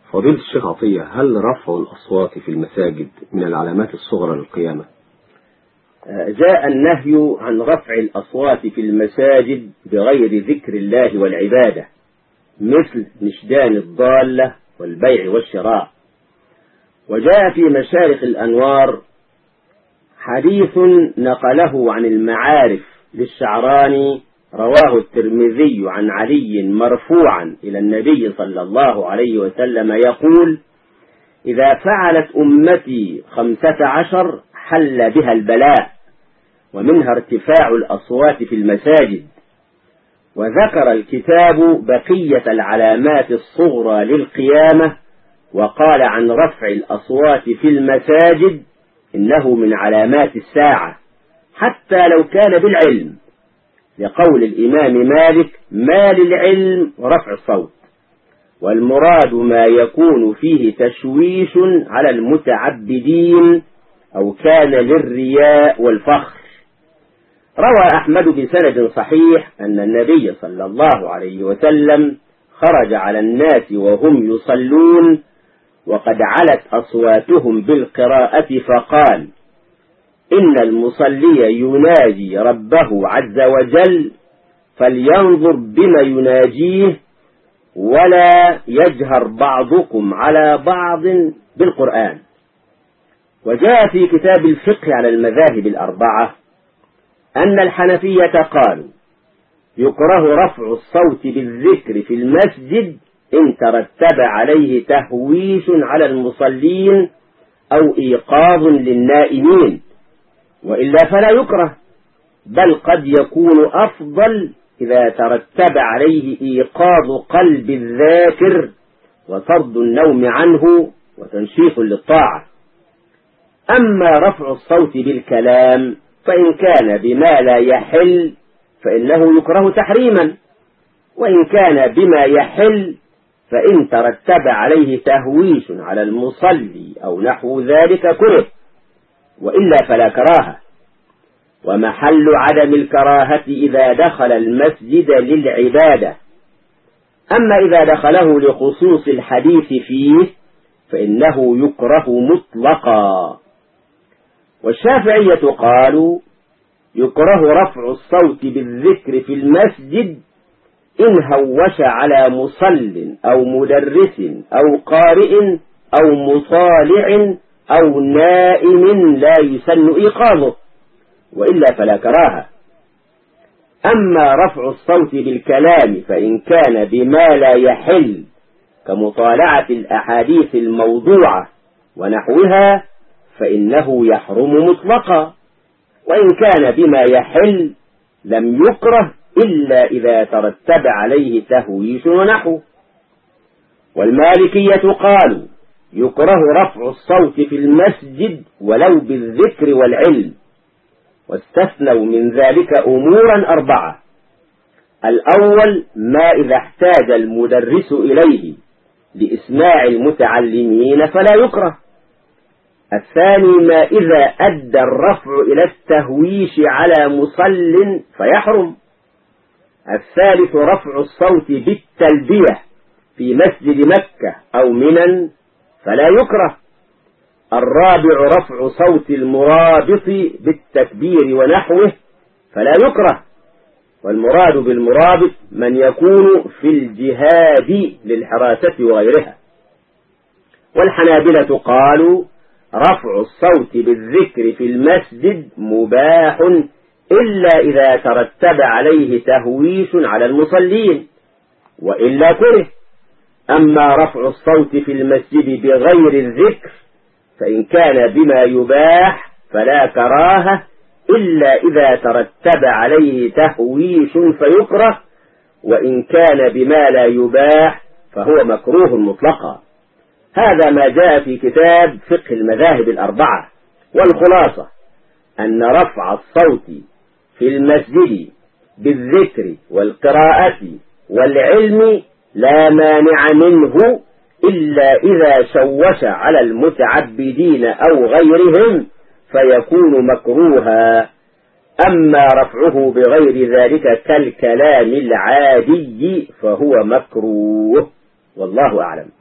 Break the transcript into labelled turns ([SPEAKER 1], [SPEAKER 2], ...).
[SPEAKER 1] فضيلة الشيخ عطية، هل رفع الأصوات في المساجد من العلامات الصغرى للقيامة؟
[SPEAKER 2] جاء النهي عن رفع الأصوات في المساجد بغير ذكر الله والعبادة، مثل نشدان الضالة والبيع والشراء. وجاء في مشارق الأنوار حديث نقله عن المعارف للشعراني، رواه الترمذي عن علي مرفوعا إلى النبي صلى الله عليه وسلم يقول: إذا فعلت أمتي 15 حل بها البلاء، ومنها ارتفاع الأصوات في المساجد. وذكر الكتاب بقية العلامات الصغرى للقيامة، وقال عن رفع الأصوات في المساجد إنه من علامات الساعة حتى لو كان بالعلم، لقول الإمام مالك: ما للعلم رفع الصوت، والمراد ما يكون فيه تشويش على المتعبدين أو كان للرياء والفخر. روى أحمد بسند صحيح أن النبي صلى الله عليه وسلم خرج على الناس وهم يصلون وقد علت أصواتهم بالقراءة فقال: إن المصلي يناجي ربه عز وجل، فلينظر بما يناجيه، ولا يجهر بعضكم على بعض بالقرآن. وجاء في كتاب الفقه على المذاهب الأربعة أن الحنفية قالوا: يكره رفع الصوت بالذكر في المسجد إن ترتب عليه تهويش على المصلين أو إيقاظ للنائمين، وإلا فلا يكره، بل قد يكون أفضل إذا ترتب عليه إيقاظ قلب الذاكر وطرد النوم عنه وتنشيط للطاعة. أما رفع الصوت بالكلام فإن كان بما لا يحل فإنه يكره تحريما، وإن كان بما يحل فإن ترتب عليه تهويش على المصلي أو نحو ذلك كره، وإلا فلا كراهة. ومحل عدم الكراهة إذا دخل المسجد للعبادة، أما إذا دخله لخصوص الحديث فيه فإنه يكره مطلقا. والشافعية قالوا: يكره رفع الصوت بالذكر في المسجد إن هوش على مصل أو مدرس أو قارئ أو مطالع أو نائم لا يسن إيقاظه، وإلا فلا كراهة. أما رفع الصوت بالكلام فإن كان بما لا يحل كمطالعة الأحاديث الموضوعة ونحوها فإنه يحرم مطلقا، وإن كان بما يحل لم يكره إلا إذا ترتب عليه تهويش ونحو. والمالكية قالوا: يكره رفع الصوت في المسجد ولو بالذكر والعلم، واستثنوا من ذلك أمورا 4: الأول ما إذا احتاج المدرس إليه لإسماع المتعلمين فلا يكره. الثاني ما إذا أدى الرفع إلى التهويش على مصل فيحرم. الثالث رفع الصوت بالتلبية في مسجد مكة أو منى فلا يكره. الرابع رفع صوت المرابط بالتكبير ونحوه فلا يكره، والمراد بالمرابط من يكون في الجهاد للحراسة وغيرها. والحنابلة قالوا: رفع الصوت بالذكر في المسجد مباح إلا إذا ترتب عليه تهويش على المصلين، وإلا كره. أما رفع الصوت في المسجد بغير الذكر فإن كان بما يباح فلا كراهة إلا إذا ترتب عليه تهويش فيكره، وإن كان بما لا يباح فهو مكروه مطلقا. هذا ما جاء في كتاب فقه المذاهب الأربعة. والخلاصة أن رفع الصوت في المسجد بالذكر والقراءة والعلم لا مانع منه إلا إذا شوش على المتعبدين أو غيرهم فيكون مكروها. أما رفعه بغير ذلك كالكلام العادي فهو مكروه، والله أعلم.